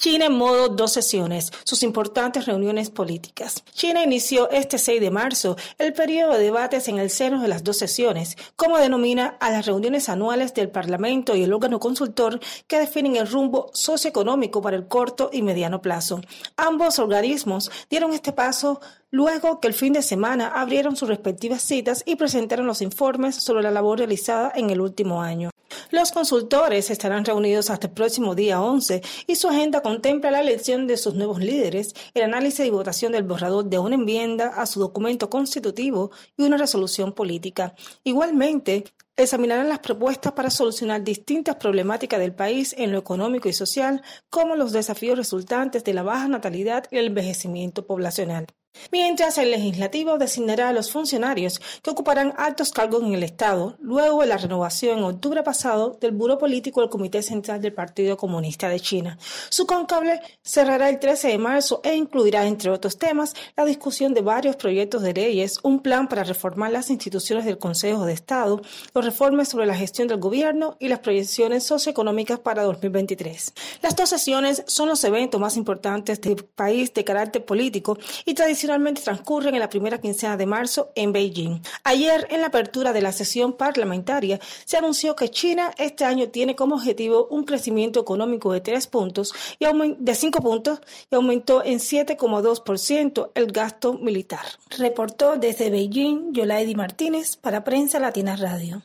China en modo 2 sesiones, sus importantes reuniones políticas. China inició este 6 de marzo el periodo de debates en el seno de las 2 sesiones, como denomina a las reuniones anuales del Parlamento y el órgano consultor que definen el rumbo socioeconómico para el corto y mediano plazo. Ambos organismos dieron este paso luego que el fin de semana abrieron sus respectivas citas y presentaron los informes sobre la labor realizada en el último año. Los consultores estarán reunidos hasta el próximo día 11 y su agenda contempla la elección de sus nuevos líderes, el análisis y votación del borrador de una enmienda a su documento constitutivo y una resolución política. Igualmente, examinarán las propuestas para solucionar distintas problemáticas del país en lo económico y social, como los desafíos resultantes de la baja natalidad y el envejecimiento poblacional. Mientras el legislativo designará a los funcionarios que ocuparán altos cargos en el Estado, luego de la renovación en octubre pasado del Buró Político del Comité Central del Partido Comunista de China. Su cónclave cerrará el 13 de marzo e incluirá, entre otros temas, la discusión de varios proyectos de leyes, un plan para reformar las instituciones del Consejo de Estado, los reformas sobre la gestión del gobierno y las proyecciones socioeconómicas para 2023. Las 2 sesiones son los eventos más importantes del país de carácter político y tradicionalmente transcurren en la primera quincena de marzo en Beijing. Ayer, en la apertura de la sesión parlamentaria, se anunció que China este año tiene como objetivo un crecimiento económico de 5 puntos y aumentó en 7,2% el gasto militar. Reportó desde Beijing Yolaidi Martínez para Prensa Latina Radio.